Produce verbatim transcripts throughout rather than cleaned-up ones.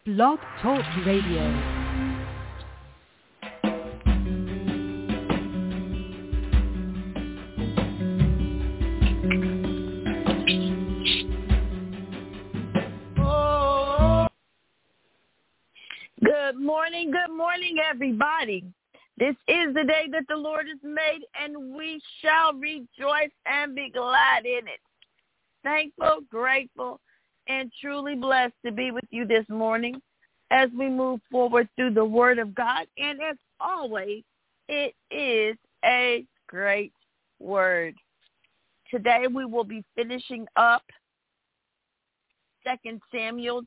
Blog Talk Radio. Good morning, good morning, everybody. This is the day that the Lord has made, and we shall rejoice and be glad in it. Thankful, grateful, and truly blessed to be with you this morning as we move forward through the Word of God. And as always, it is a great Word. Today we will be finishing up Second Samuel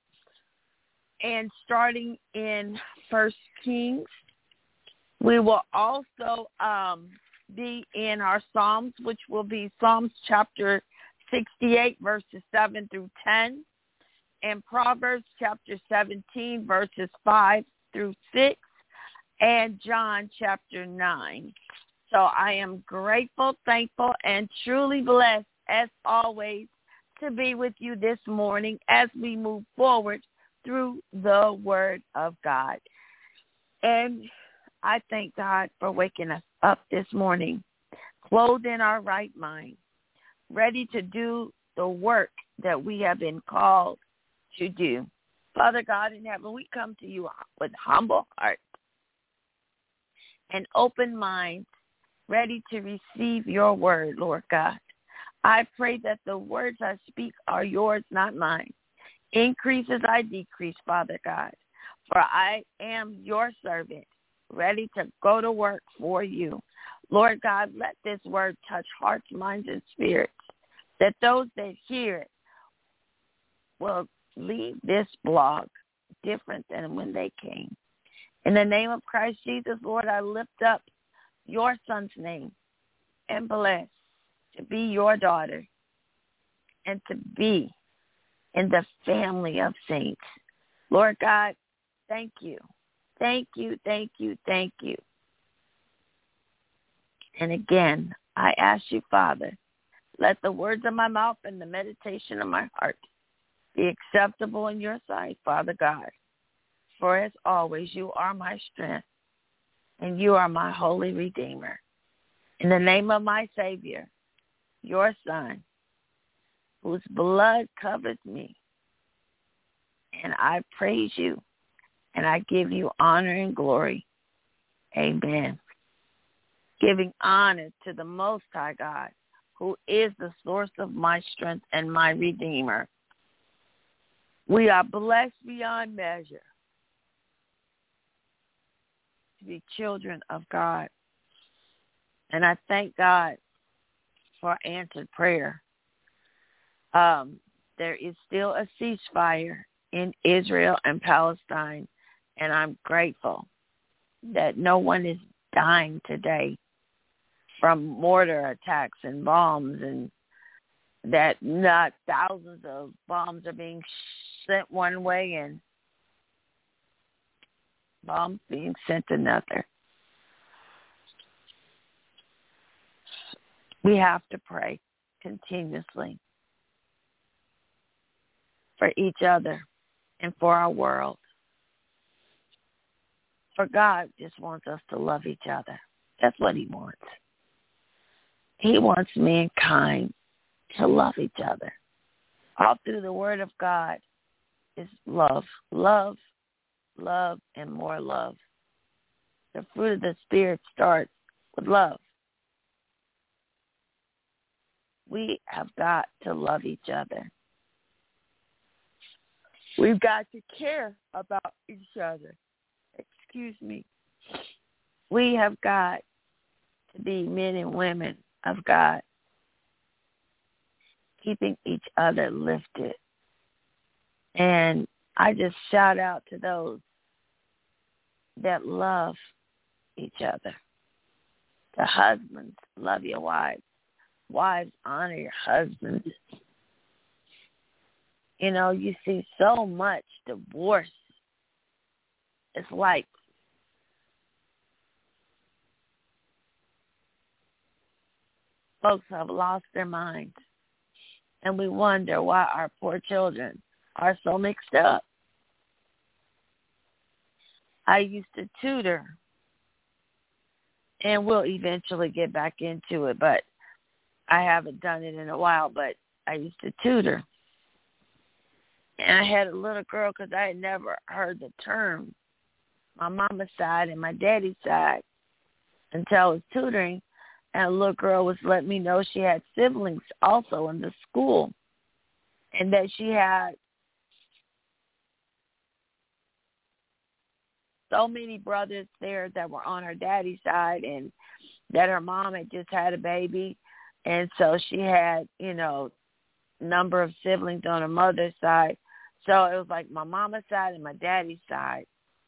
and starting in First Kings. We will also um, be in our Psalms, which will be Psalms chapter sixty-eight, verses seven through ten, and Proverbs chapter seventeen, verses five through six, and John chapter nine. So I am grateful, thankful, and truly blessed, as always, to be with you this morning as we move forward through the Word of God. And I thank God for waking us up this morning, clothed in our right mind, ready to do the work that we have been called to do. Father God in heaven, we come to you with humble hearts and open minds, ready to receive your word, Lord God. I pray that the words I speak are yours, not mine. Increase as I decrease, Father God, for I am your servant, ready to go to work for you. Lord God, let this word touch hearts, minds, and spirits, that those that hear it will leave this blog different than when they came. In the name of Christ Jesus, Lord, I lift up your son's name and bless to be your daughter and to be in the family of saints. Lord God, thank you. Thank you, thank you, thank you. And again, I ask you, Father, let the words of my mouth and the meditation of my heart be acceptable in your sight, Father God. For as always, you are my strength, and you are my holy Redeemer. In the name of my Savior, your Son, whose blood covers me, and I praise you, and I give you honor and glory. Amen. Giving honor to the Most High God, who is the source of my strength and my Redeemer. We are blessed beyond measure to be children of God. And I thank God for answered prayer. Um, there is still a ceasefire in Israel and Palestine, and I'm grateful that no one is dying today from mortar attacks and bombs, and that not thousands of bombs are being sent one way and bombs being sent another. We have to pray continuously for each other and for our world. For God just wants us to love each other. That's what he wants. He wants mankind to love each other. All through the Word of God is love, love, love, and more love. The fruit of the Spirit starts with love. We have got to love each other. We've got to care about each other. Excuse me. We have got to be men and women of God, keeping each other lifted. And I just shout out to those that love each other. The husbands, love your wives. Wives, honor your husbands. You know, you see so much divorce. It's like folks have lost their minds. And we wonder why our poor children are so mixed up. I used to tutor, and we'll eventually get back into it, but I haven't done it in a while, but I used to tutor. And I had a little girl because I had never heard the term, my mama's side and my daddy's side, until I was tutoring. And a little girl was letting me know she had siblings also in the school, and that she had so many brothers there that were on her daddy's side, and that her mom had just had a baby. And so she had, you know, number of siblings on her mother's side. So it was like my mama's side and my daddy's side.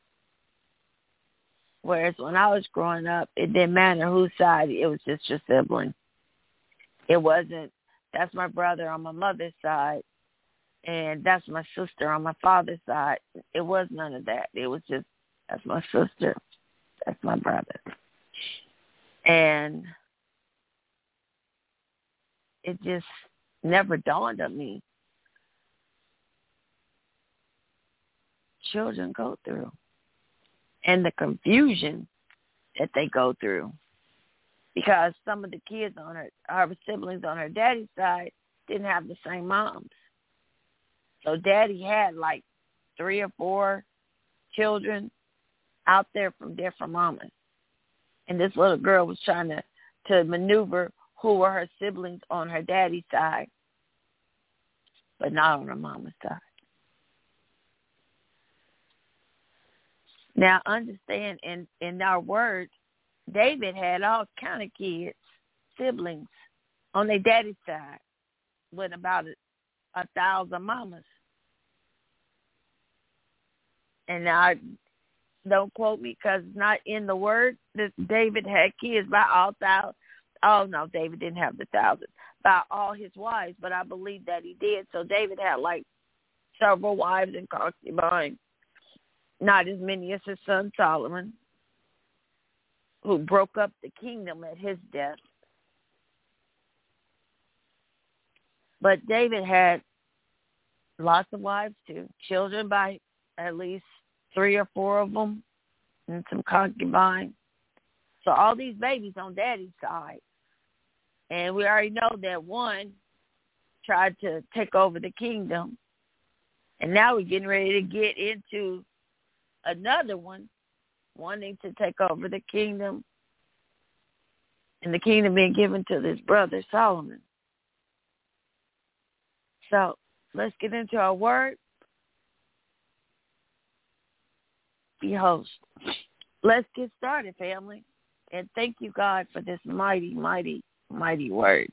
Whereas when I was growing up, it didn't matter whose side, it was just your sibling. It wasn't, that's my brother on my mother's side, and that's my sister on my father's side. It was none of that. It was just, that's my sister, that's my brother. And it just never dawned on me. Children go through. And the confusion that they go through. Because some of the kids on her, her siblings on her daddy's side didn't have the same moms. So daddy had like three or four children out there from different mamas. And this little girl was trying to, to maneuver who were her siblings on her daddy's side, but not on her mama's side. Now, understand, in, in our word, David had all kind of kids, siblings, on their daddy's side, with about a, a thousand mamas. And now, don't quote me because it's not in the word that David had kids by all thousand. Oh, no, David didn't have the thousand, by all his wives, but I believe that he did. So David had like several wives and concubines. Not as many as his son Solomon, who broke up the kingdom at his death. But David had lots of wives too, children by at least three or four of them, and some concubines. So all these babies on daddy's side. And we already know that one tried to take over the kingdom. And now we're getting ready to get into another one wanting to take over the kingdom, and the kingdom being given to this brother Solomon. So let's get into our word. Be host. Let's get started, family. And thank you, God, for this mighty, mighty, mighty word.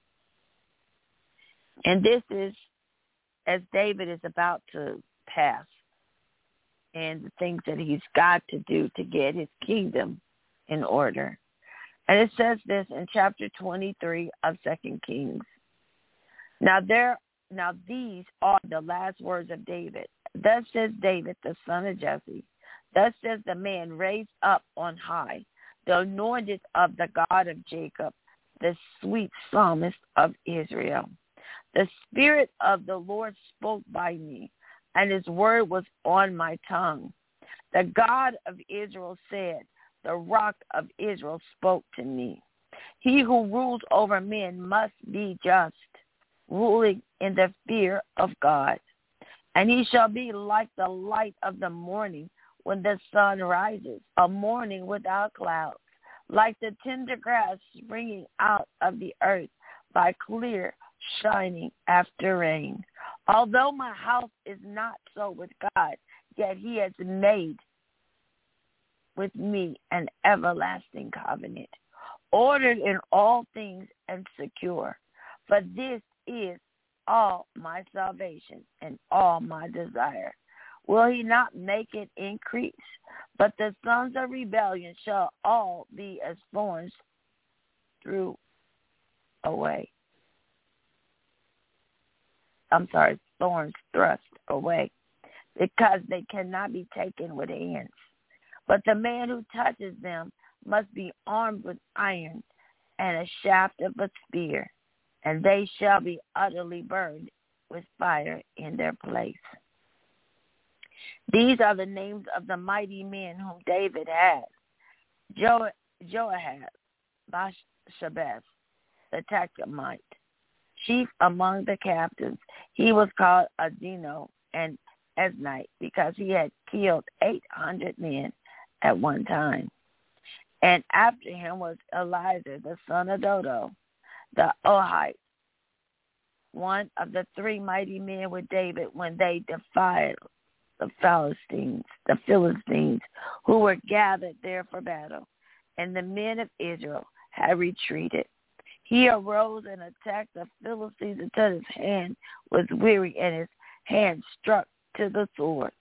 And this is as David is about to pass, and the things that he's got to do to get his kingdom in order. And it says this in chapter twenty-three of Second Kings. Now there, now these are the last words of David. Thus says David, the son of Jesse. Thus says the man raised up on high, the anointed of the God of Jacob, the sweet psalmist of Israel. The Spirit of the Lord spoke by me, and his word was on my tongue. The God of Israel said, the rock of Israel spoke to me. He who rules over men must be just, ruling in the fear of God. And he shall be like the light of the morning when the sun rises, a morning without clouds, like the tender grass springing out of the earth by clear shining after rain. Although my house is not so with God, yet he has made with me an everlasting covenant, ordered in all things and secure. For this is all my salvation and all my desire. Will he not make it increase? But the sons of rebellion shall all be as thorns through away. I'm sorry, thorns thrust away, because they cannot be taken with hands. But the man who touches them must be armed with iron and a shaft of a spear, and they shall be utterly burned with fire in their place. These are the names of the mighty men whom David had: jo- Joahaz, Bashabeth, the Tachmonite, chief among the captains. He was called Adino and Esnite because he had killed eight hundred men at one time. And after him was Eliezer, the son of Dodo, the Ohite, one of the three mighty men with David when they defied the Philistines, the Philistines, who were gathered there for battle. And the men of Israel had retreated. He arose and attacked the Philistines until his hand was weary and his hand struck to the sword.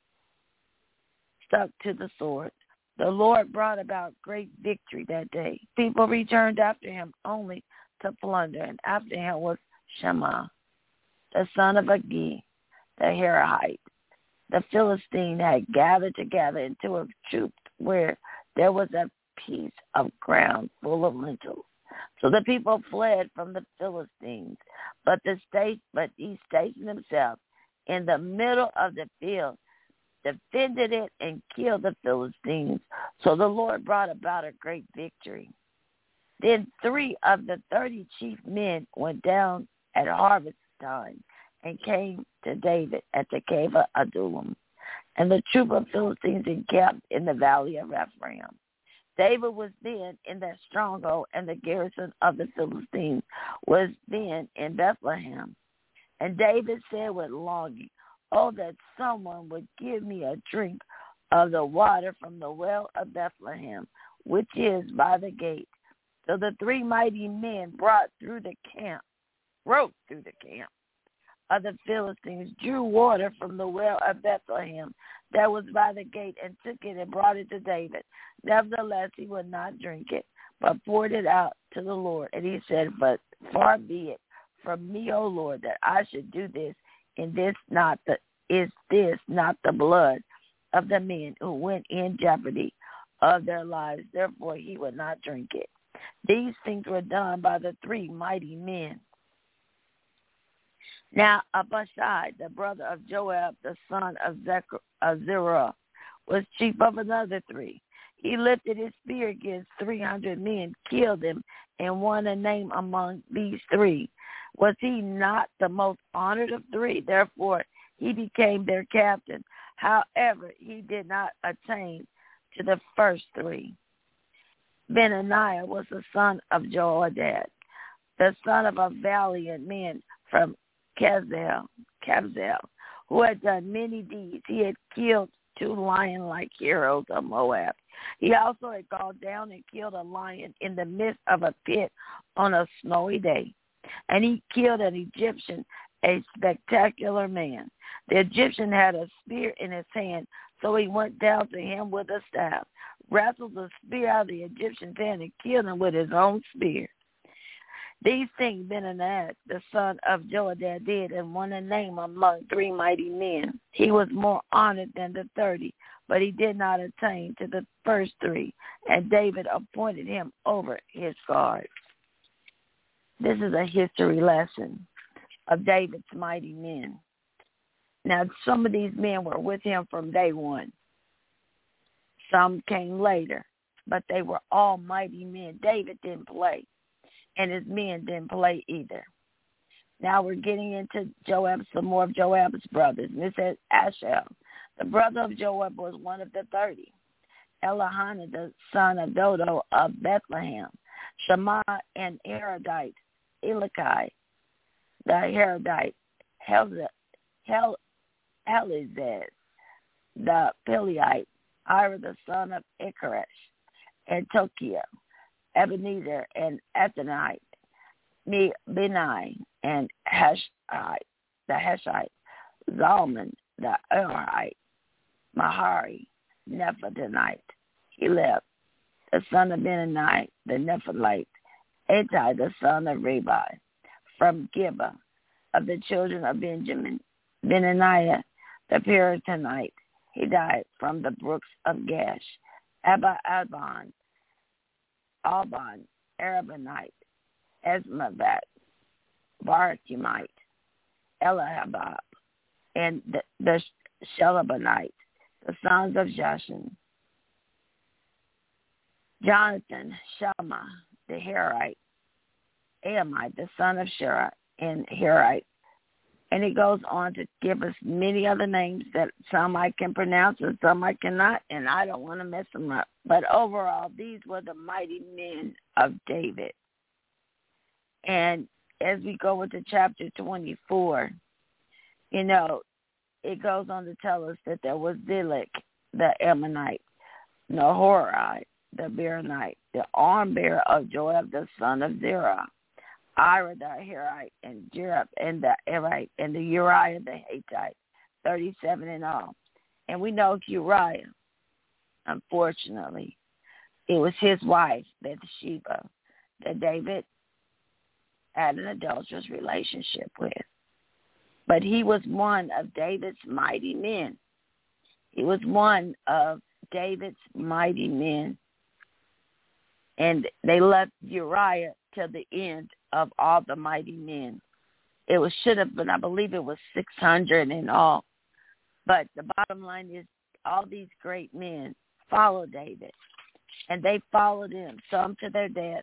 Stuck to the sword. The Lord brought about great victory that day. People returned after him only to plunder, and after him was Shammah, the son of Agi, the Herahite. The Philistine had gathered together into a troop where there was a piece of ground full of lentils. So the people fled from the Philistines, but the state, but he stationed himself in the middle of the field, defended it, and killed the Philistines. So the Lord brought about a great victory. Then three of the thirty chief men went down at harvest time and came to David at the cave of Adullam, and the troop of Philistines encamped in the valley of Ephraim. David was then in that stronghold, and the garrison of the Philistines was then in Bethlehem. And David said with longing, "Oh, that someone would give me a drink of the water from the well of Bethlehem, which is by the gate." So the three mighty men brought through the camp, broke through the camp of the Philistines, drew water from the well of Bethlehem that was by the gate, and took it and brought it to David. Nevertheless, he would not drink it, but poured it out to the Lord. And he said, "But far be it from me, O Lord, that I should do this. In this not the is this not the blood of the men who went in jeopardy of their lives?" Therefore, he would not drink it. These things were done by the three mighty men. Now Abishai, the brother of Joab, the son of Zeruiah, was chief of another three. He lifted his spear against three hundred men, killed them, and won a name among these three. Was he not the most honored of three? Therefore, he became their captain. However, he did not attain to the first three. Benaniah was the son of Joadad, the son of a valiant man from Kabzeel, Kabzeel, who had done many deeds. He had killed two lion-like heroes of Moab. He also had gone down and killed a lion in the midst of a pit on a snowy day. And he killed an Egyptian, a spectacular man. The Egyptian had a spear in his hand, so he went down to him with a staff, wrestled the spear out of the Egyptian's hand, and killed him with his own spear. These things Benaniah, the son of Joadad, did, and won a name among three mighty men. He was more honored than the thirty, but he did not attain to the first three, and David appointed him over his guard. This is a history lesson of David's mighty men. Now, some of these men were with him from day one. Some came later, but they were all mighty men. David didn't play, and his men didn't play either. Now we're getting into Joab, some more of Joab's brothers. And it says Ashel, the brother of Joab, was one of the thirty. Elihana, the son of Dodo of Bethlehem. Shammah and Herodite, Elikai, the Herodite, Hel- Hel- Elizaz, the Peleite, Ira, the son of Ikaresh, and Tokiah, Ebenezer and Ethanite, Benai and Hashite, the Hashite, Zalman, the Arite, Mahari, Nephathanite, Heleb, the son of Benani, the Nephalite, Etai, the son of Ribai, from Gibeah, of the children of Benjamin, Benaniah, the Piratonite, he died from the brooks of Gash, Abba Alban, Alban, Arabonite, Esmavat, Barachimite, Elihabab, and the, the Shelabonite, the sons of Jashin, Jonathan, Shammah, the Herite, Amite, the son of Sherah, and Herite. And it goes on to give us many other names that some I can pronounce and some I cannot, and I don't want to mess them up. But overall, these were the mighty men of David. And as we go into chapter twenty-four, you know, it goes on to tell us that there was Zilek, the Ammonite, Nahorite, the Beeronite, the arm bearer of Joab, the son of Zerah, Ira the Herite, and Jerub and the Erite, and the Uriah the Hittite, thirty-seven in all. And we know Uriah, unfortunately, it was his wife, Bathsheba, that David had an adulterous relationship with. But he was one of David's mighty men. He was one of David's mighty men. And they left Uriah till the end of all the mighty men. It was should have been, I believe it was six hundred in all. But the bottom line is all these great men followed David. And they followed him, some to their death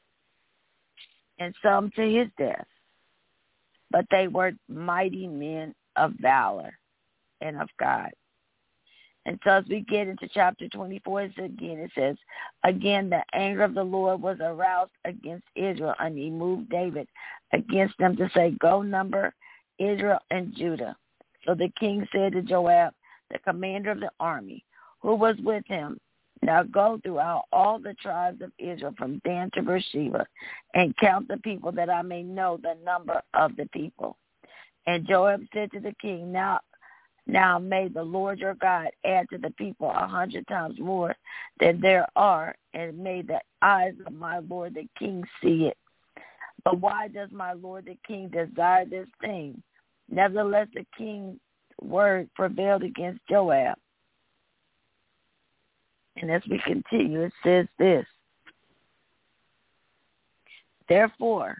and some to his death. But they were mighty men of valor and of God. And so as we get into chapter twenty-four, again, it says, again, the anger of the Lord was aroused against Israel, and he moved David against them to say, go number Israel and Judah. So the king said to Joab, the commander of the army, who was with him, now go throughout all the tribes of Israel from Dan to Beersheba and count the people that I may know the number of the people. And Joab said to the king, now Now may the Lord your God add to the people a hundred times more than there are, and may the eyes of my Lord the king see it. But why does my Lord the king desire this thing? Nevertheless, the king's word prevailed against Joab. And as we continue, it says this. Therefore,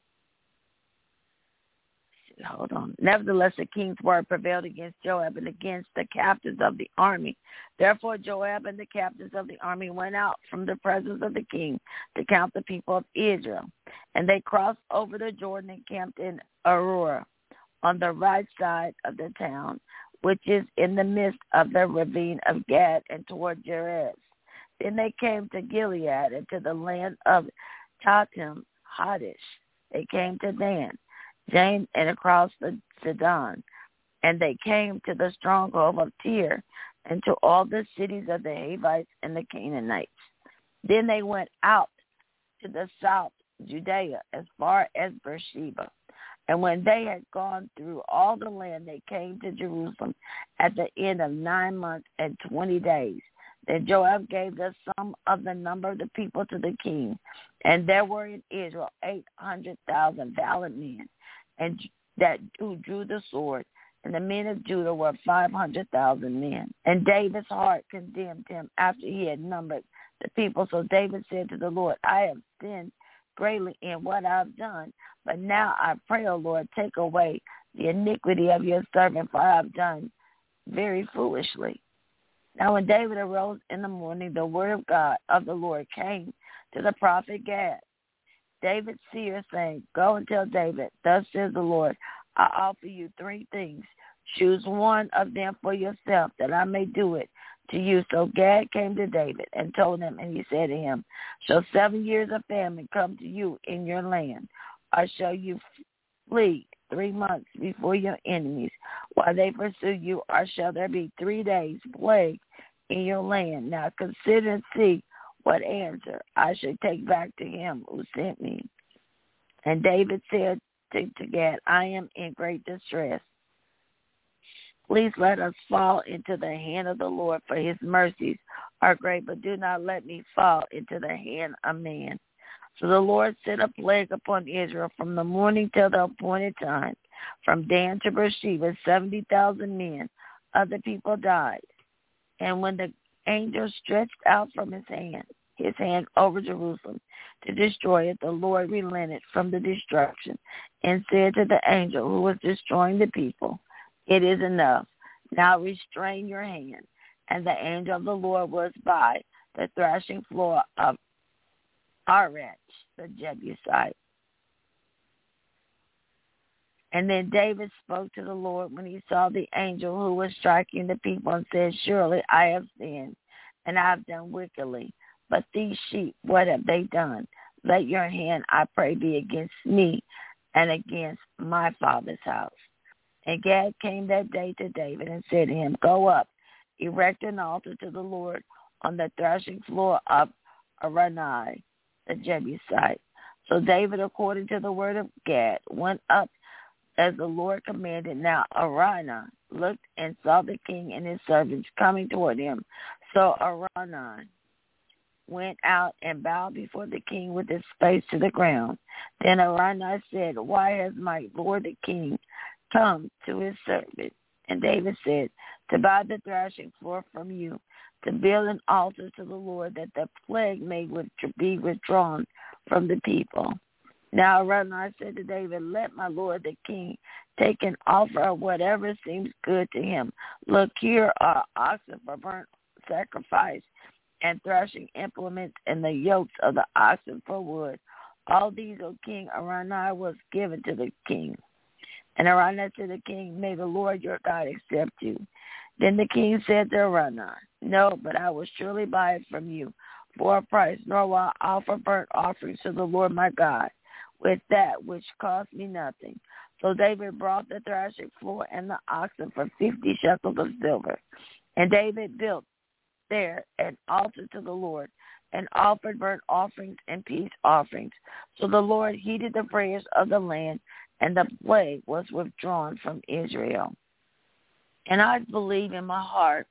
hold on. Nevertheless, the king's word prevailed against Joab and against the captains of the army. Therefore, Joab and the captains of the army went out from the presence of the king to count the people of Israel. And they crossed over the Jordan and camped in Aurora on the right side of the town, which is in the midst of the ravine of Gad and toward Jerez. Then they came to Gilead and to the land of Tatim Hadish. They came to Dan, James, and across the Sidon, and they came to the stronghold of Tyre and to all the cities of the Hivites and the Canaanites. Then they went out to the south Judea as far as Beersheba. And when they had gone through all the land, they came to Jerusalem at the end of nine months and twenty days. Then Joab gave the sum of the number of the people to the king, and there were in Israel eight hundred thousand valiant men, and that who drew the sword, and the men of Judah were five hundred thousand men. And David's heart condemned him after he had numbered the people. So David said to the Lord, I have sinned greatly in what I have done, but now I pray, O Lord, take away the iniquity of your servant, for I have done very foolishly. Now when David arose in the morning, the word of God of the Lord came to the prophet Gad, David's seer, saying, go and tell David, thus says the Lord, I offer you three things. Choose one of them for yourself, that I may do it to you. So Gad came to David and told him, and he said to him, shall seven years of famine come to you in your land, or shall you flee three months before your enemies while they pursue you, or shall there be three days plague in your land? Now consider and see what answer I should take back to him who sent me. And David said to, to Gad, I am in great distress. Please let us fall into the hand of the Lord, for his mercies are great, but do not let me fall into the hand of man. So the Lord sent a plague upon Israel from the morning till the appointed time. From Dan to Beersheba, seventy thousand men of the people died. And when the angel stretched out from his hand, his hand over Jerusalem to destroy it, the Lord relented from the destruction and said to the angel who was destroying the people, it is enough. Now restrain your hand. And the angel of the Lord was by the threshing floor of Arech, the Jebusite. And then David spoke to the Lord when he saw the angel who was striking the people and said, surely I have sinned, and I have done wickedly. But these sheep, what have they done? Let your hand, I pray, be against me and against my father's house. And Gad came that day to David and said to him, go up, erect an altar to the Lord on the threshing floor of Araunah, the Jebusite. So David, according to the word of Gad, went up as the Lord commanded. Now Araunah looked and saw the king and his servants coming toward him. So Araunah went out and bowed before the king with his face to the ground. Then Araunah said, why has my lord the king come to his servant? And David said, to buy the threshing floor from you, to build an altar to the Lord, that the plague may be withdrawn from the people. Now Araunah said to David, let my lord the king take an offer of whatever seems good to him. Look, here are oxen for burnt sacrifice, and threshing implements, and the yokes of the oxen for wood. All these, O king, Araunah was given to the king. And Araunah said to the king, may the Lord your God accept you. Then the king said to Araunah, no, but I will surely buy it from you for a price, nor will I offer burnt offerings to the Lord my God with that which cost me nothing. So David brought the threshing floor and the oxen for fifty shekels of silver. And David built there an altar to the Lord and offered burnt offerings and peace offerings. So the Lord heeded the prayers of the land, and the plague was withdrawn from Israel. And I believe in my heart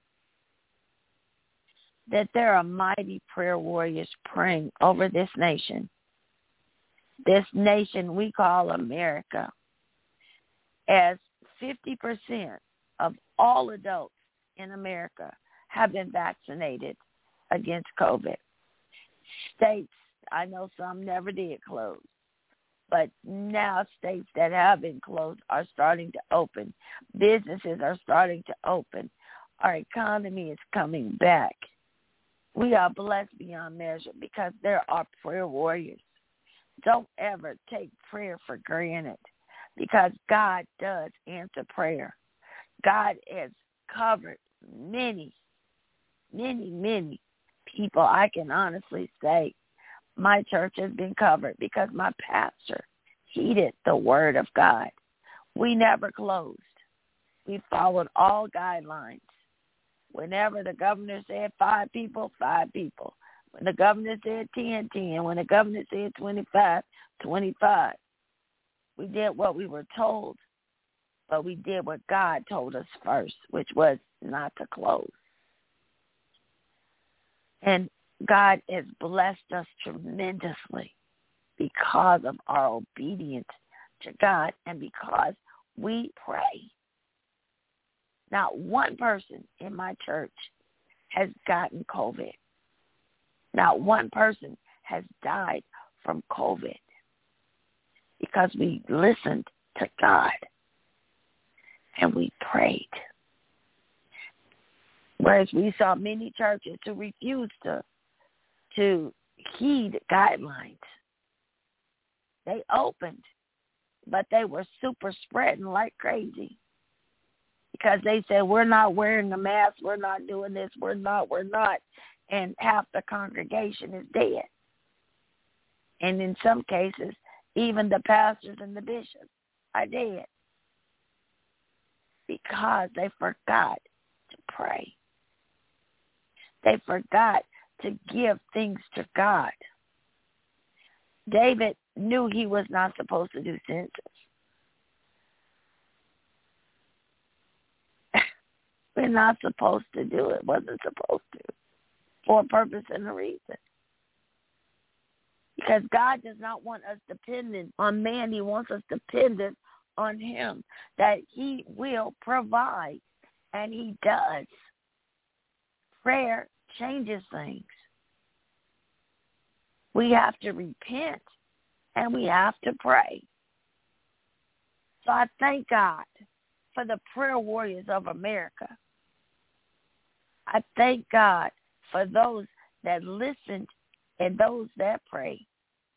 that there are mighty prayer warriors praying over this nation. This nation we call America, as fifty percent of all adults in America have been vaccinated against COVID. States, I know some never did close, but now states that have been closed are starting to open. Businesses are starting to open. Our economy is coming back. We are blessed beyond measure because there are prayer warriors. Don't ever take prayer for granted, because God does answer prayer. God has covered many, many, many people. I can honestly say my church has been covered because my pastor heeded the word of God. We never closed. We followed all guidelines. Whenever the governor said five people, five people. When the governor said ten, ten. When the governor said twenty-five, twenty-five. We did what we were told, but we did what God told us first, which was not to close. And God has blessed us tremendously because of our obedience to God and because we pray. Not one person in my church has gotten COVID. Not one person has died from COVID because we listened to God and we prayed. Whereas we saw many churches who refused to, to heed guidelines. They opened, but they were super spreading like crazy because they said, we're not wearing a mask, we're not doing this, we're not, we're not. And half the congregation is dead. And in some cases, even the pastors and the bishops are dead because they forgot to pray. They forgot to give things to God. David knew he was not supposed to do census. We're not supposed to do it. Wasn't supposed to. For a purpose and a reason. Because God does not want us dependent on man. He wants us dependent on him. That he will provide. And he does. Prayer changes things. We have to repent. And we have to pray. So I thank God for the prayer warriors of America. I thank God for those that listened and those that prayed.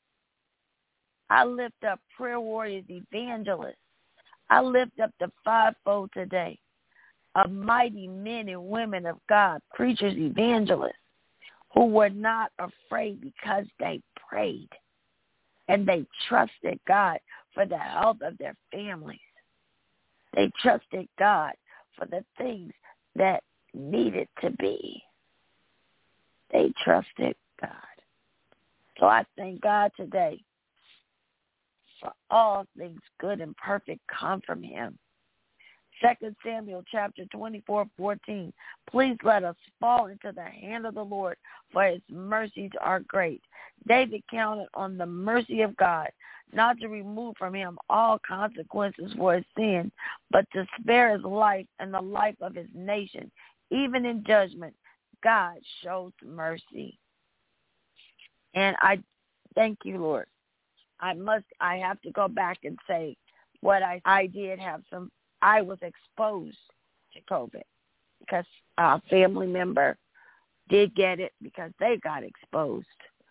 I lift up prayer warriors, evangelists. I lift up the fivefold today of mighty men and women of God, preachers, evangelists, who were not afraid because they prayed and they trusted God for the health of their families. They trusted God for the things that needed to be. They trusted God. So I thank God today for all things good and perfect come from him. Second Samuel chapter twenty-four, fourteen. Please let us fall into the hand of the Lord, for his mercies are great. David counted on the mercy of God, not to remove from him all consequences for his sin, but to spare his life and the life of his nation. Even in judgment, God shows mercy. And I thank you, Lord. I must, I have to go back and say what I, I did have some, I was exposed to COVID because a family member did get it because they got exposed.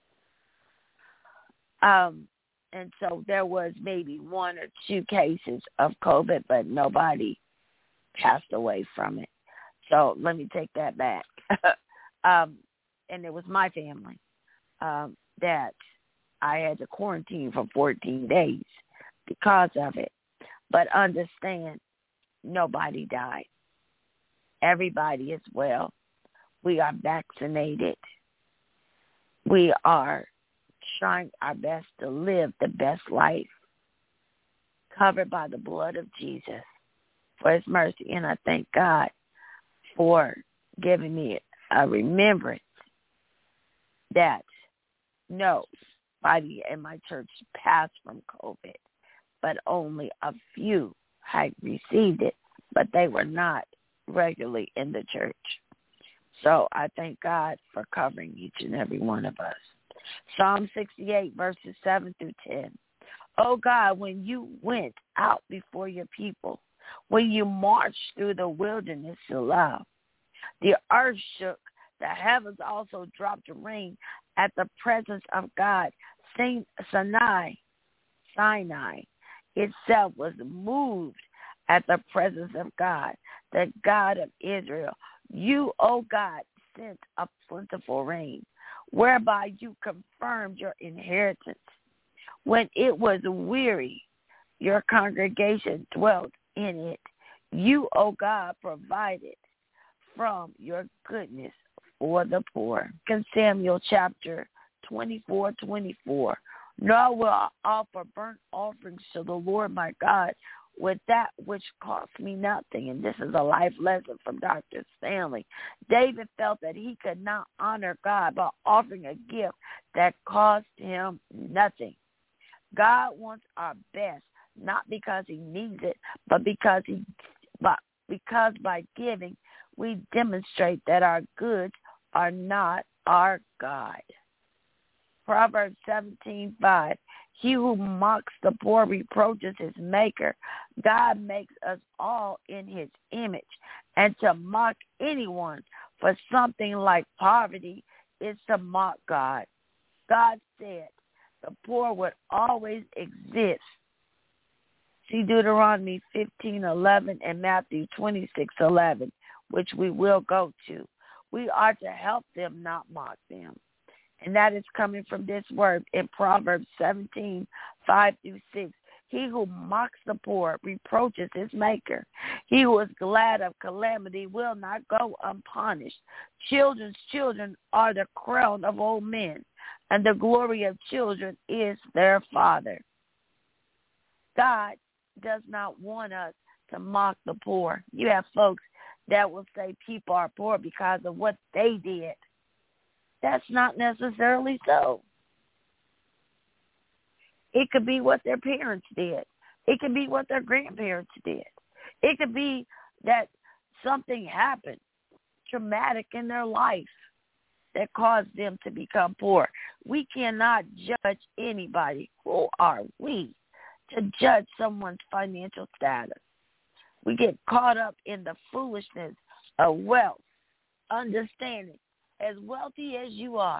Um, and so there was maybe one or two cases of COVID, but nobody passed away from it. So let me take that back. um, and it was my family um, that I had to quarantine for fourteen days because of it. But understand, nobody died. Everybody is well. We are vaccinated. We are trying our best to live the best life, covered by the blood of Jesus for his mercy. And I thank God for giving me a remembrance that no, nobody in my church passed from COVID, but only a few had received it, but they were not regularly in the church. So I thank God for covering each and every one of us. Psalm sixty-eight, verses seven through ten. Oh God, when you went out before your people, when you marched through the wilderness, Selah, the earth shook, the heavens also dropped rain at the presence of God. Saint Sinai, Sinai itself was moved at the presence of God, the God of Israel. You, O God, sent a plentiful rain, whereby you confirmed your inheritance. When it was weary, your congregation dwelt in it. You, O God, provided from your goodness for the poor. Second Samuel chapter twenty-four, twenty-four. Nor will I offer burnt offerings to the Lord my God with that which cost me nothing. And this is a life lesson from Doctor Stanley. David felt that he could not honor God by offering a gift that cost him nothing. God wants our best, not because he needs it, but because he, but because by giving, we demonstrate that our goods are not our God. Proverbs seventeen five. He who mocks the poor reproaches his maker. God makes us all in his image. And to mock anyone for something like poverty is to mock God. God said the poor would always exist. See Deuteronomy fifteen eleven and Matthew twenty-six eleven, which we will go to. We are to help them, not mock them. And that is coming from this word in Proverbs seventeen, five through six. He who mocks the poor reproaches his maker. He who is glad of calamity will not go unpunished. Children's children are the crown of old men, and the glory of children is their father. God does not want us to mock the poor. You have folks that will say people are poor because of what they did. That's not necessarily so. It could be what their parents did. It could be what their grandparents did. It could be that something happened traumatic in their life that caused them to become poor. We cannot judge anybody. Who are we to judge someone's financial status? We get caught up in the foolishness of wealth understanding, as wealthy as you are,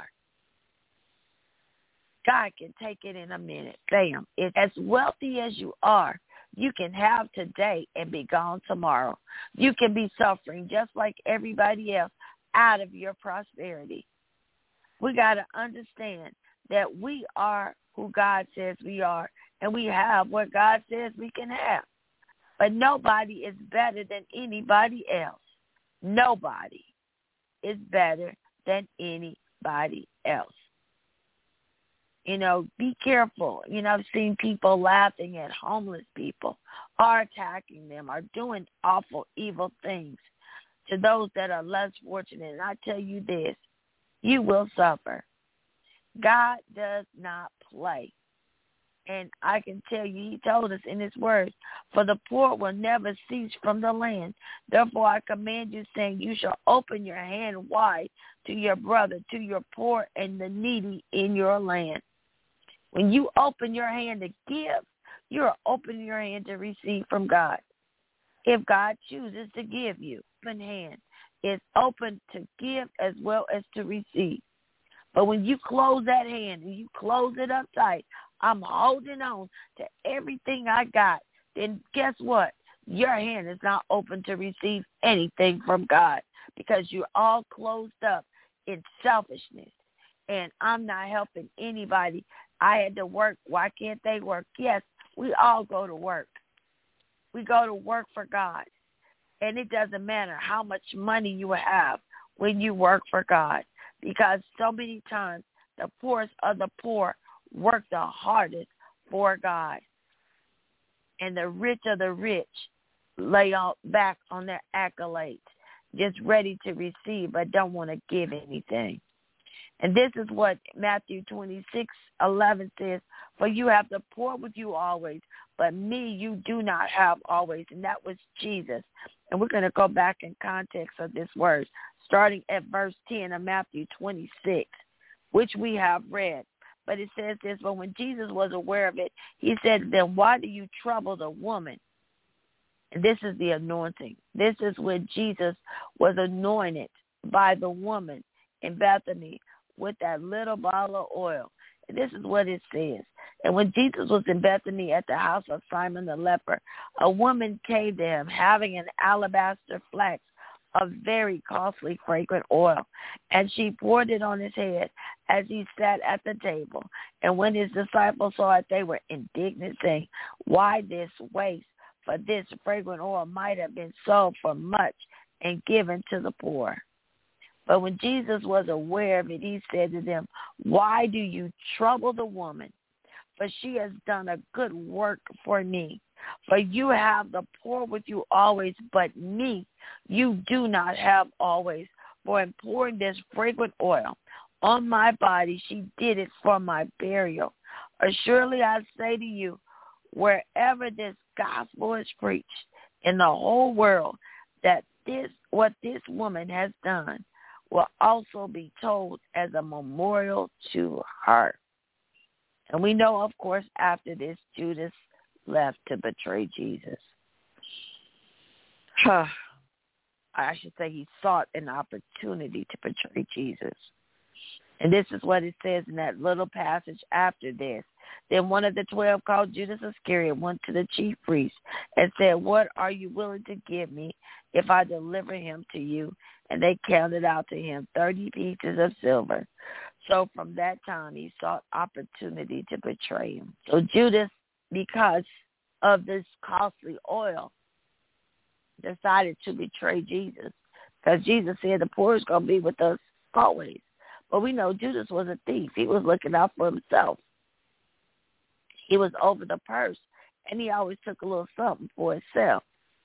God can take it in a minute. Bam. It's as wealthy as you are, you can have today and be gone tomorrow. You can be suffering just like everybody else out of your prosperity. We got to understand that we are who God says we are, and we have what God says we can have. But nobody is better than anybody else. Nobody is better than anybody else. You know, be careful. You know, I've seen people laughing at homeless people or attacking them or doing awful, evil things to those that are less fortunate. And I tell you this, you will suffer. God does not play. And I can tell you, he told us in his words, for the poor will never cease from the land. Therefore, I command you, saying, you shall open your hand wide to your brother, to your poor and the needy in your land. When you open your hand to give, you're opening your hand to receive from God. If God chooses to give you, open hand is open to give as well as to receive. But when you close that hand and you close it up tight, I'm holding on to everything I got, then guess what? Your hand is not open to receive anything from God because you're all closed up in selfishness. And I'm not helping anybody. I had to work. Why can't they work? Yes, we all go to work. We go to work for God. And it doesn't matter how much money you have when you work for God, because so many times the poorest of the poor work the hardest for God. And the rich of the rich lay all back on their accolades, just ready to receive but don't want to give anything. And this is what Matthew twenty-six eleven says, for you have the poor with you always, but me you do not have always. And that was Jesus. And we're going to go back in context of this word, starting at verse ten of Matthew twenty-six, which we have read. But it says this, but when Jesus was aware of it, he said, then why do you trouble the woman? And this is the anointing. This is when Jesus was anointed by the woman in Bethany with that little bottle of oil. And this is what it says. And when Jesus was in Bethany at the house of Simon the leper, a woman came to him having an alabaster flask of very costly fragrant oil, and she poured it on his head as he sat at the table. And when his disciples saw it, they were indignant, saying, why this waste? For this fragrant oil might have been sold for much and given to the poor. But when Jesus was aware of it, he said to them, why do you trouble the woman? For she has done a good work for me. For you have the poor with you always, but me you do not have always. For in pouring this fragrant oil on my body, she did it for my burial. Surely I say to you, wherever this gospel is preached in the whole world, that this what this woman has done will also be told as a memorial to her. And we know, of course, after this, Judas left to betray Jesus. I should say he sought an opportunity to betray Jesus. And this is what it says in that little passage after this. Then one of the twelve, called Judas Iscariot, went to the chief priests and said, what are you willing to give me if I deliver him to you? And they counted out to him thirty pieces of silver. So from that time he sought opportunity to betray him. So Judas, because of this costly oil, decided to betray Jesus, because Jesus said the poor is going to be with us always. But we know Judas was a thief. He was looking out for himself. He was over the purse, and he always took a little something for himself.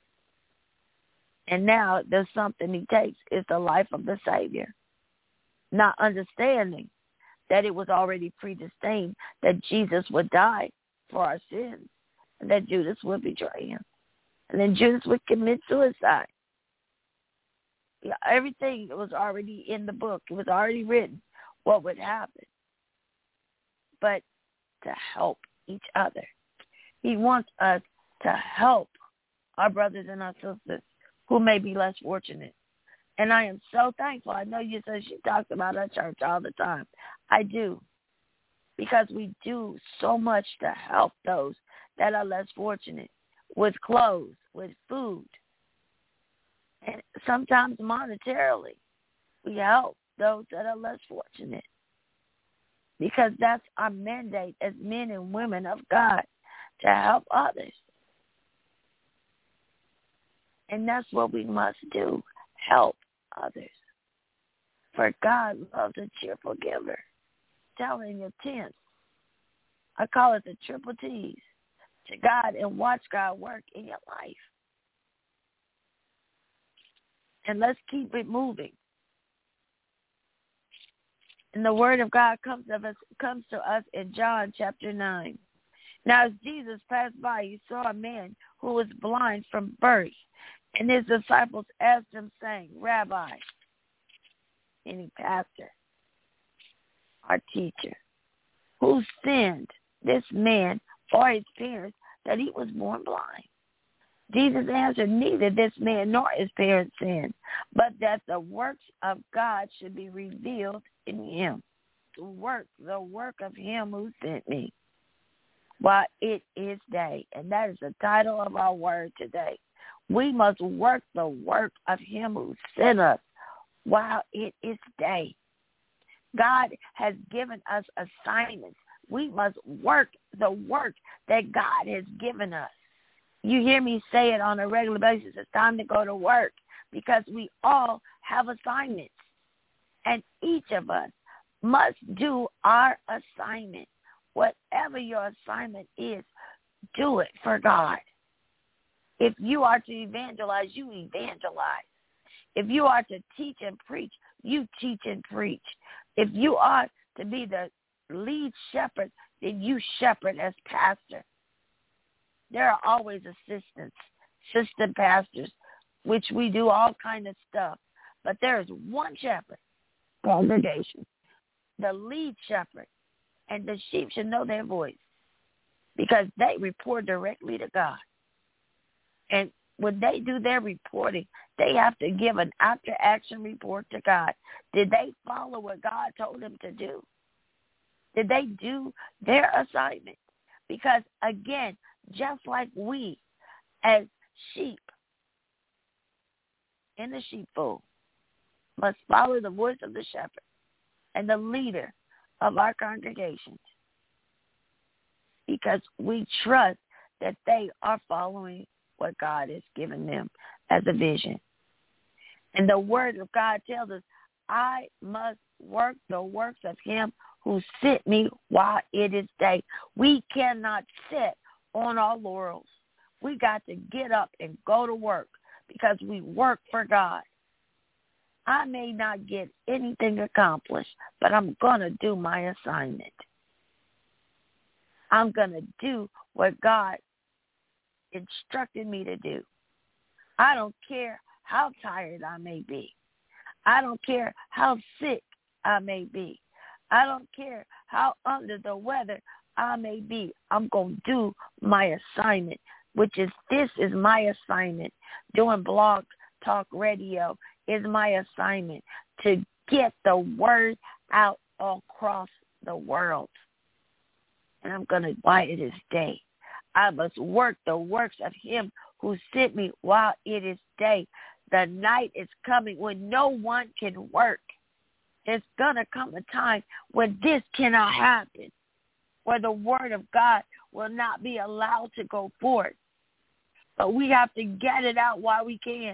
And now there's something he takes is the life of the Savior, not understanding that it was already predestined that Jesus would die for our sins and that Judas would betray him. And then Judas would commit suicide. Yeah, everything was already in the book. It was already written what would happen. But to help each other. He wants us to help our brothers and our sisters who may be less fortunate And I am so thankful. I know you said she talks about our church all the time. I do. Because we do so much to help those that are less fortunate with clothes, with food, and sometimes monetarily. We help those that are less fortunate because that's our mandate as men and women of God, to help others. And that's what we must do, help others. For God loves a cheerful giver. Tell in your tents. I call it the triple T's. To God and watch God work in your life. And let's keep it moving. And the word of God comes of us comes to us in John chapter nine. Now as Jesus passed by, he saw a man who was blind from birth. And his disciples asked him, saying, Rabbi, meaning pastor, our teacher, who sinned, this man or his parents, that he was born blind? Jesus answered, neither this man nor his parents sinned, but that the works of God should be revealed in him. To work the work of him who sent me while it is day. And that is the title of our word today. We must work the work of him who sent us while it is day. God has given us assignments. We must work the work that God has given us. You hear me say it on a regular basis. It's time to go to work because we all have assignments. And each of us must do our assignment. Whatever your assignment is, do it for God. If you are to evangelize, you evangelize. If you are to teach and preach, you teach and preach. If you are to be the lead shepherd, then you shepherd as pastor. There are always assistants, assistant pastors, which we do all kind of stuff. But there is one shepherd, congregation, the lead shepherd, and the sheep should know their voice because they report directly to God. And when they do their reporting, they have to give an after-action report to God. Did they follow what God told them to do? Did they do their assignment? Because, again, just like we as sheep in the sheepfold must follow the voice of the shepherd and the leader of our congregations because we trust that they are following what God has given them as a vision. And the word of God tells us, I must work the works of him who sent me while it is day. We cannot sit on our laurels. We got to get up and go to work because we work for God. I may not get anything accomplished, but I'm going to do my assignment. I'm going to do what God instructed me to do. I don't care how tired I may be. I don't care how sick I may be. I don't care how under the weather I may be. I'm going to do my assignment, which is this is my assignment. Doing blog talk radio is my assignment to get the word out all across the world. And I'm going to, why it is day. I must work the works of him who sent me while it is day. The night is coming when no one can work. There's going to come a time when this cannot happen, where the word of God will not be allowed to go forth. But we have to get it out while we can.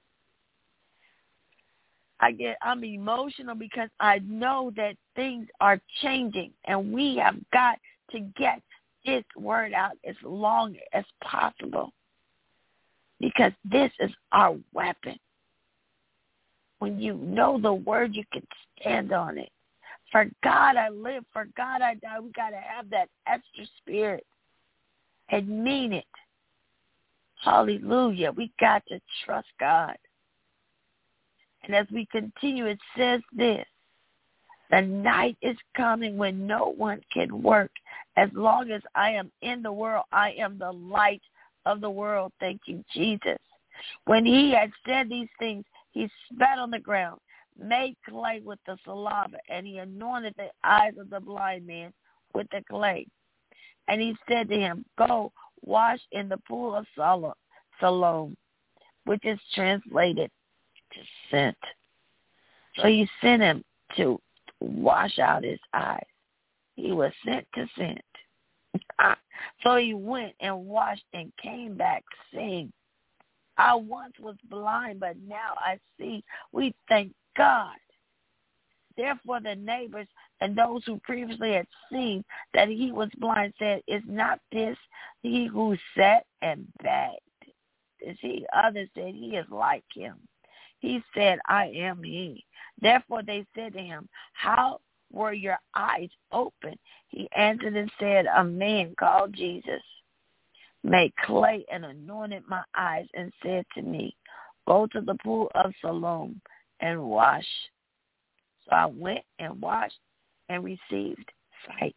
I get, I'm emotional because I know that things are changing, and we have got to get this word out as long as possible because this is our weapon. When you know the word, you can stand on it. For God I live, for God I die. We got to have that extra spirit and mean it. Hallelujah. We got to trust God. And as we continue, it says this. The night is coming when no one can work. As long as I am in the world, I am the light of the world. Thank you, Jesus. When he had said these things, He spat on the ground, made clay with the saliva, and he anointed the eyes of the blind man with the clay. And he said to him, go wash in the pool of Siloam, which is translated to sent. So he sent him to wash out his eyes. He was sent to sent. So he went and washed and came back saying, I once was blind, but now I see. We thank God. Therefore the neighbors and those who previously had seen that he was blind said, is not this he who sat and begged? Is he? Others said, he is like him. He said, I am he. Therefore they said to him, how were your eyes open? He answered and said, a man called Jesus made clay and anointed my eyes and said to me, go to the pool of Siloam and wash. So I went and washed and received sight.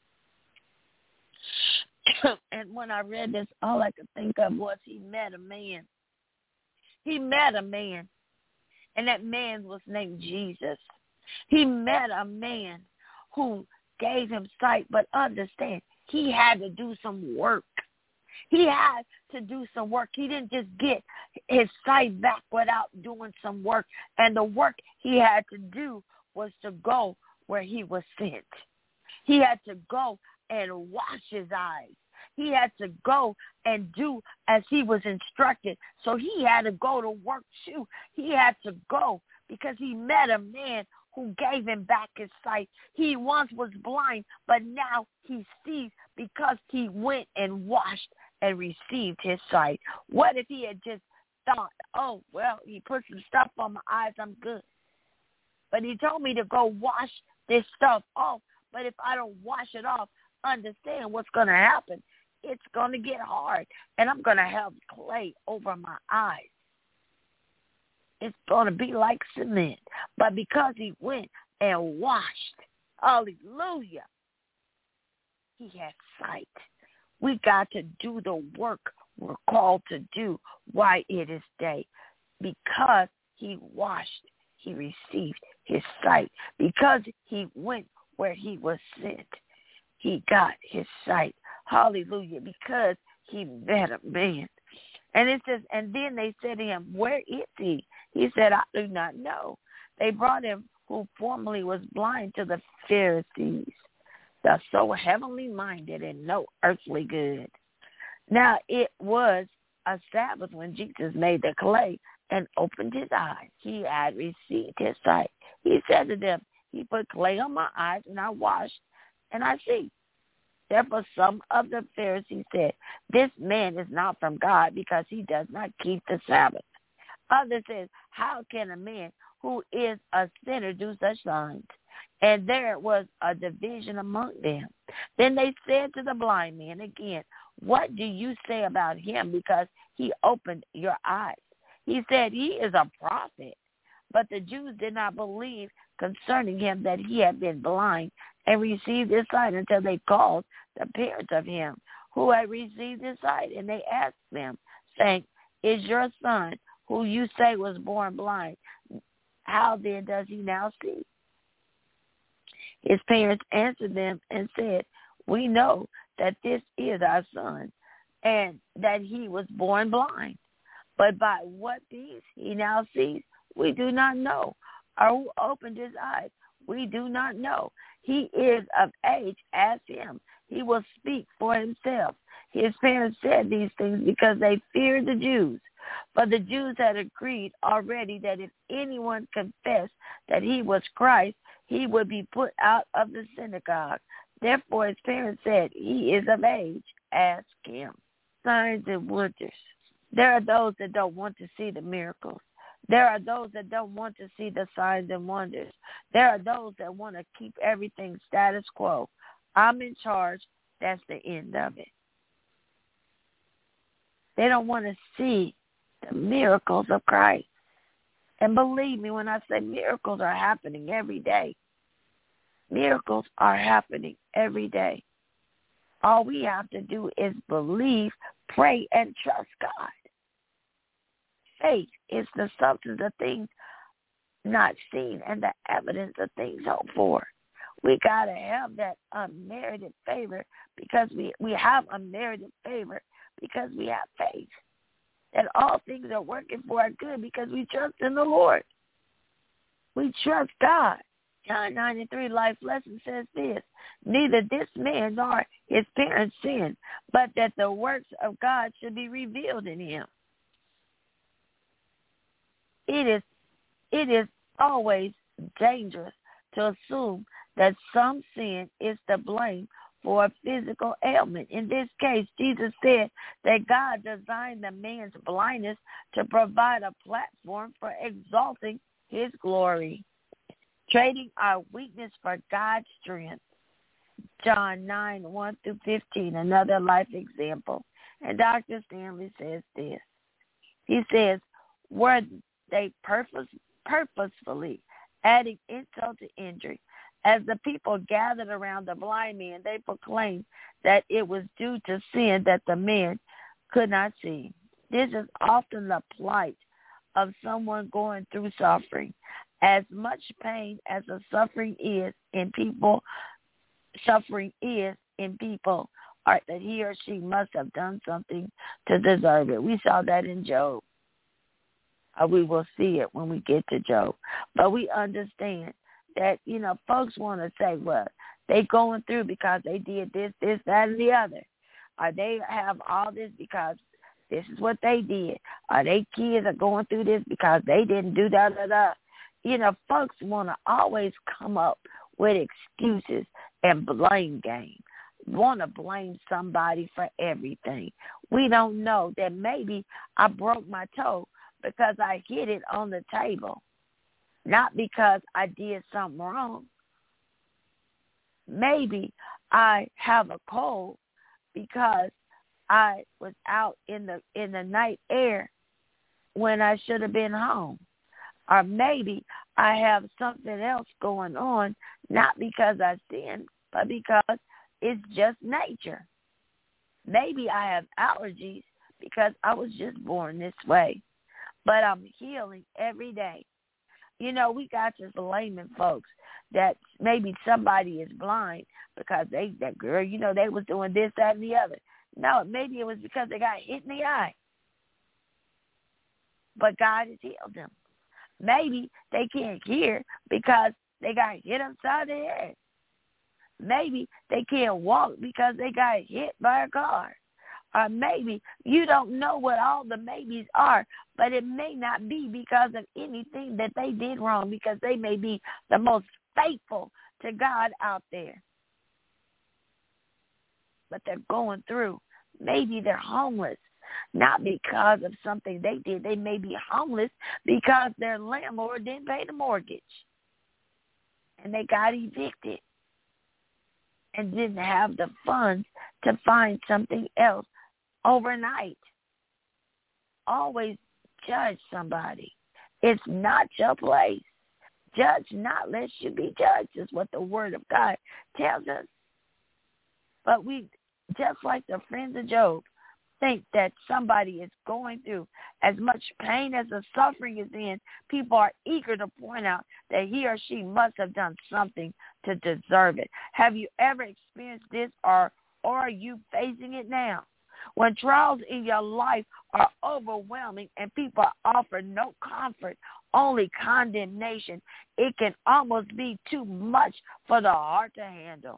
And when I read this, all I could think of was he met a man. He met a man, and that man was named Jesus. He met a man who gave him sight, but understand, he had to do some work. He had to do some work. He didn't just get his sight back without doing some work. And the work he had to do was to go where he was sent. He had to go and wash his eyes. He had to go and do as he was instructed. So he had to go to work too. He had to go because he met a man who gave him back his sight. He once was blind, but now he sees because he went and washed and received his sight. What if he had just thought, oh, well, he put some stuff on my eyes, I'm good. But he told me to go wash this stuff off. But if I don't wash it off, understand what's going to happen. It's going to get hard, and I'm going to have clay over my eyes. It's going to be like cement. But because he went and washed, hallelujah, he had sight. We got to do the work we're called to do while it is day. Because he washed, he received his sight. Because he went where he was sent, he got his sight. Hallelujah. Because he met a man. And it says, and then they said to him, where is he? He said, I do not know. They brought him who formerly was blind to the Pharisees. They're so heavenly minded and no earthly good. Now it was a Sabbath when Jesus made the clay and opened his eyes. He had received his sight. He said to them, he put clay on my eyes and I washed and I see. Therefore some of the Pharisees said, this man is not from God because he does not keep the Sabbath. Others said, how can a man who is a sinner do such signs? And there was a division among them. Then they said to the blind man again, what do you say about him because he opened your eyes? He said, he is a prophet. But the Jews did not believe concerning him that he had been blind and received his sight until they called the parents of him who had received his sight. And they asked them, saying, is your son, who you say was born blind, how then does he now see? His parents answered them and said, we know that this is our son and that he was born blind. But by what means he now sees, we do not know. Or who opened his eyes, we do not know. He is of age, ask him. He will speak for himself. His parents said these things because they feared the Jews. But the Jews had agreed already that if anyone confessed that he was Christ, he would be put out of the synagogue. Therefore his parents said, he is of age, ask him. Signs and wonders. There are those that don't want to see the miracles. There are those that don't want to see the signs and wonders. There are those that want to keep everything status quo. I'm in charge. That's the end of it. They don't want to see the miracles of Christ. And believe me when I say miracles are happening every day. Miracles are happening every day. All we have to do is believe, pray, and trust God. Faith is the substance of things not seen and the evidence of things hoped for. We got to have that unmerited favor because we, we have unmerited favor because we have faith that all things are working for our good because we trust in the Lord. We trust God. John nine and three life lesson says this, neither this man nor his parents sinned, but that the works of God should be revealed in him. It is, it is always dangerous to assume that some sin is to blame for a physical ailment. In this case, Jesus said that God designed the man's blindness to provide a platform for exalting his glory, trading our weakness for God's strength. John nine, one through fifteen, another life example. And Doctor Stanley says this. He says, were they purpose, purposefully adding insult to injury? As the people gathered around the blind man, they proclaimed that it was due to sin that the man could not see. This is often the plight of someone going through suffering. As much pain as the suffering is in people, suffering is in people, or that he or she must have done something to deserve it. We saw that in Job. Uh, we will see it when we get to Job. But we understand that, you know, folks want to say, well, they going through because they did this, this, that, and the other. Or they have all this because this is what they did. Or they kids are going through this because they didn't do da, da, da. You know, folks want to always come up with excuses and blame game. Want to blame somebody for everything. We don't know that maybe I broke my toe because I hit it on the table. Not because I did something wrong. Maybe I have a cold because I was out in the in the night air when I should have been home. Or maybe I have something else going on, not because I sinned, but because it's just nature. Maybe I have allergies because I was just born this way. But I'm healing every day. You know, we got this blaming folks that maybe somebody is blind because they, that girl, you know, they was doing this, that, and the other. No, maybe it was because they got hit in the eye. But God has healed them. Maybe they can't hear because they got hit upside the head. Maybe they can't walk because they got hit by a car. Or maybe you don't know what all the maybes are, but it may not be because of anything that they did wrong, because they may be the most faithful to God out there. But they're going through. Maybe they're homeless, not because of something they did. They may be homeless because their landlord didn't pay the mortgage, and they got evicted and didn't have the funds to find something else overnight. Always judge somebody. It's not your place. Judge not lest you be judged is what the word of God tells us. But we, just like the friends of Job, think that somebody is going through as much pain as the suffering is in. People are eager to point out that he or she must have done something to deserve it. Have you ever experienced this, or, or are you facing it now? When trials in your life are overwhelming and people offer no comfort, only condemnation, it can almost be too much for the heart to handle.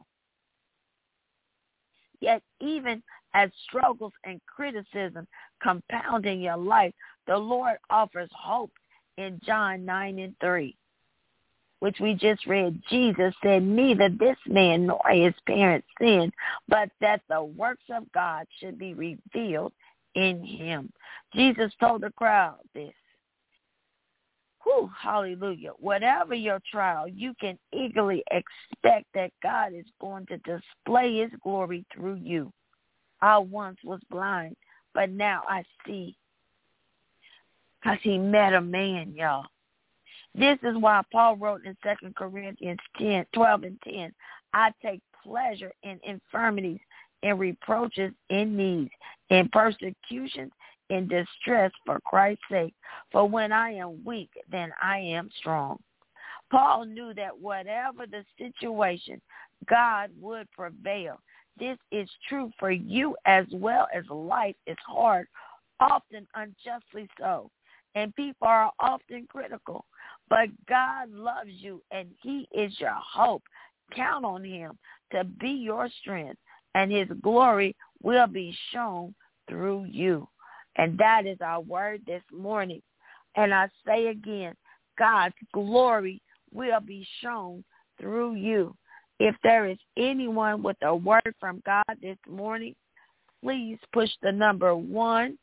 Yet even as struggles and criticism compound in your life, the Lord offers hope in John nine and three, which we just read. Jesus said, neither this man nor his parents sinned, but that the works of God should be revealed in him. Jesus told the crowd this. Whew, hallelujah. Whatever your trial, you can eagerly expect that God is going to display his glory through you. I once was blind, but now I see. Because he met a man, y'all. This is why Paul wrote in Second Corinthians ten, twelve and ten, I take pleasure in infirmities, in reproaches, in needs, in persecutions, in distress for Christ's sake. For when I am weak, then I am strong. Paul knew that whatever the situation, God would prevail. This is true for you as well, as life is hard, often unjustly so, and people are often critical. But God loves you, and he is your hope. Count on him to be your strength, and his glory will be shown through you. And that is our word this morning. And I say again, God's glory will be shown through you. If there is anyone with a word from God this morning, please push the number one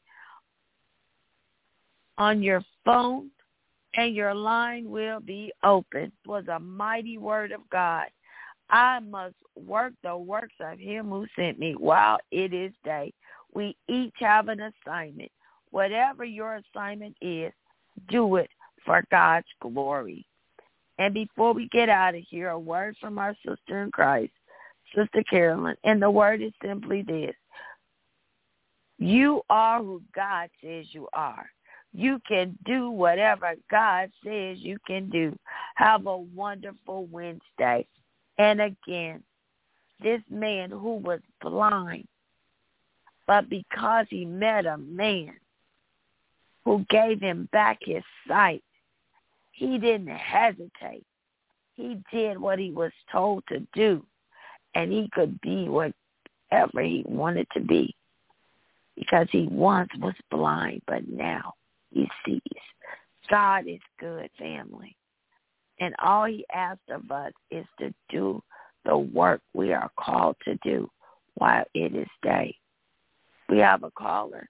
on your phone, and your line will be open. It was a mighty word of God. I must work the works of him who sent me while it is day. We each have an assignment. Whatever your assignment is, do it for God's glory. And before we get out of here, a word from our sister in Christ, Sister Carolyn. And the word is simply this. You are who God says you are. You can do whatever God says you can do. Have a wonderful Wednesday. And again, this man who was blind, but because he met a man who gave him back his sight, he didn't hesitate. He did what he was told to do, and he could be whatever he wanted to be, because he once was blind, but now he sees. God is good, family. And all he asks of us is to do the work we are called to do while it is day. We have a caller.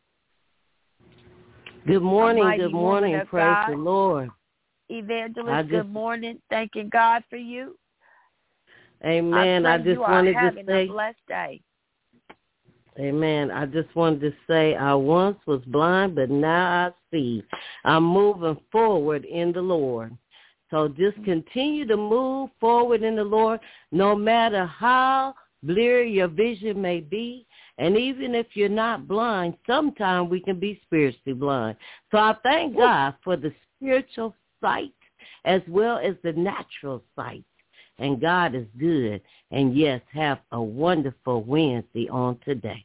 Good morning, good morning. Praise God. The Lord. Evangelist, just, good morning. Thanking God for you. Amen. I, I just you wanted are to say. A blessed day. Amen. I just wanted to say I once was blind, but now I see. I'm moving forward in the Lord. So just continue to move forward in the Lord, no matter how blurry your vision may be. And even if you're not blind, sometimes we can be spiritually blind. So I thank God for the spiritual sight as well as the natural sight. And God is good. And yes, have a wonderful Wednesday on today.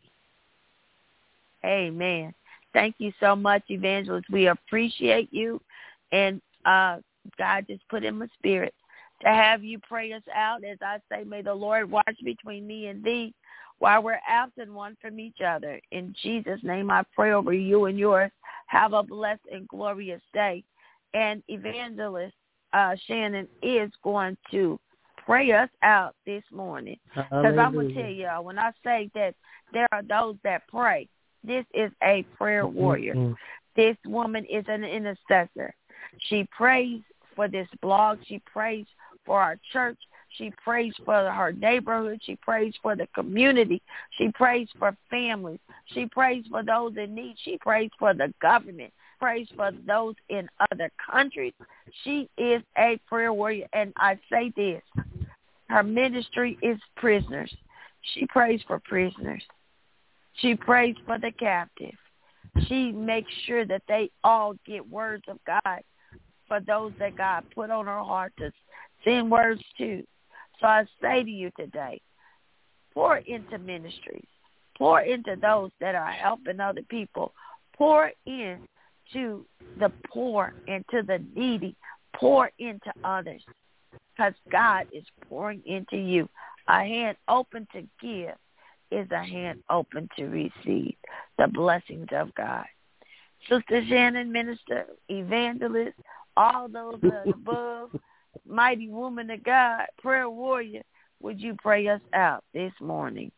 Amen. Thank you so much, Evangelist. We appreciate you. And uh, God just put in my spirit to have you pray us out. As I say, may the Lord watch between me and thee while we're absent one from each other. In Jesus' name, I pray over you and yours. Have a blessed and glorious day. And Evangelist uh, Shannon is going to pray us out this morning. Because I'm going to tell y'all, when I say that there are those that pray, this is a prayer warrior. Mm-hmm. This woman is an intercessor. She prays for this blog. She prays for our church. She prays for her neighborhood. She prays for the community. She prays for families. She prays for those in need. She prays for the government. Prays for those in other countries. She is a prayer warrior. And I say this, her ministry is prisoners. She prays for prisoners. She prays for the captive. She makes sure that they all get words of God for those that God put on her heart to send words to. So I say to you today, pour into ministries. Pour into those that are helping other people. Pour into the poor and to the needy. Pour into others, because God is pouring into you. A hand open to give is a hand open to receive the blessings of God. Sister Shannon, minister, evangelist, all those above, mighty woman of God, prayer warrior, would you pray us out this morning?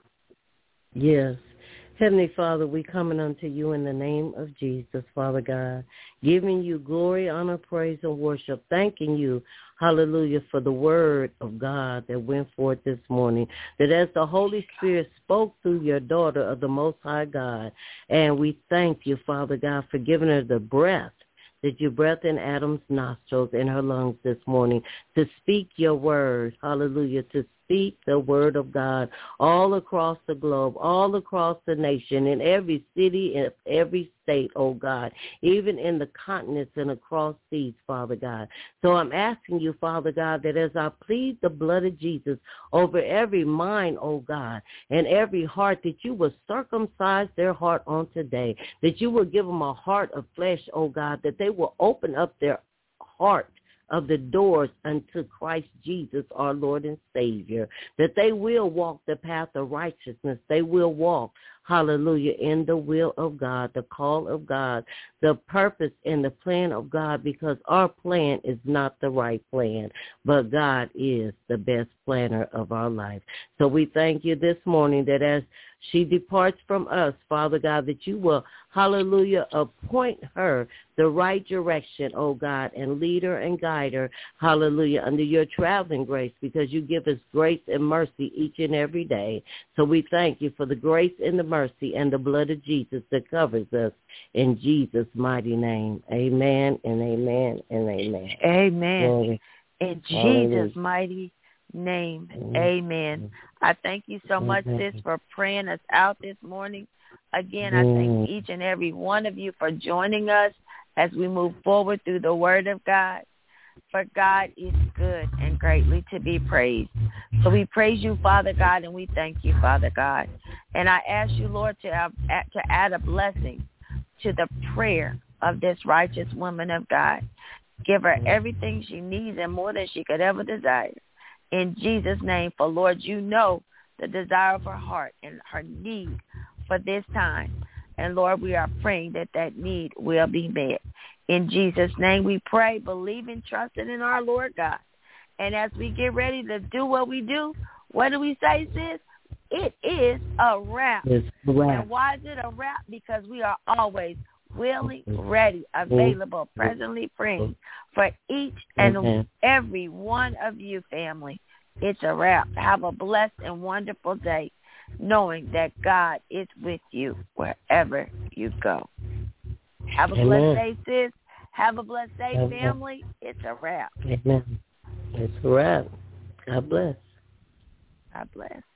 Yes. Heavenly Father, we coming unto you in the name of Jesus, Father God, giving you glory, honor, praise, and worship, thanking you, hallelujah, for the word of God that went forth this morning, that as the Holy Spirit spoke through your daughter of the Most High God, and we thank you, Father God, for giving her the breath, that you breath in Adam's nostrils in her lungs this morning to speak your word, hallelujah, to speak speak the word of God all across the globe, all across the nation, in every city, in every state, oh God, even in the continents and across seas, Father God. So I'm asking you, Father God, that as I plead the blood of Jesus over every mind, oh God, and every heart, that you will circumcise their heart on today, that you will give them a heart of flesh, oh God, that they will open up their heart of the doors unto Christ Jesus, our Lord and Savior, that they will walk the path of righteousness. They will walk, hallelujah, in the will of God, the call of God, the purpose and the plan of God, because our plan is not the right plan, but God is the best planner of our life. So we thank you this morning that as she departs from us, Father God, that you will, hallelujah, appoint her the right direction, oh God, and lead her and guide her, hallelujah, under your traveling grace, because you give us grace and mercy each and every day. So we thank you for the grace and the mercy and the blood of Jesus that covers us in Jesus' mighty name. Amen and amen and amen. Amen. Glory. In Hallelujah. Jesus' mighty name, Amen. amen. I thank you so much, sis, for praying us out this morning. Again, I thank each and every one of you for joining us as we move forward through the Word of God. For God is good and greatly to be praised. So we praise you, Father God, and we thank you, Father God. And I ask you, Lord, to add, to add a blessing to the prayer of this righteous woman of God. Give her everything she needs and more than she could ever desire. In Jesus' name, for Lord, you know the desire of her heart and her need for this time. And Lord, we are praying that that need will be met. In Jesus' name we pray, believing, trusting in our Lord God. And as we get ready to do what we do, what do we say, sis? It is a wrap. It's a wrap. And why is it a wrap? Because we are always willing, ready, available, presently praying for each and Amen. every one of you, family. It's a wrap. Have a blessed and wonderful day, knowing that God is with you wherever you go. Have a Amen. blessed day, sis. Have a blessed day, Amen. family. It's a wrap. Amen. It's a wrap. God bless. God bless.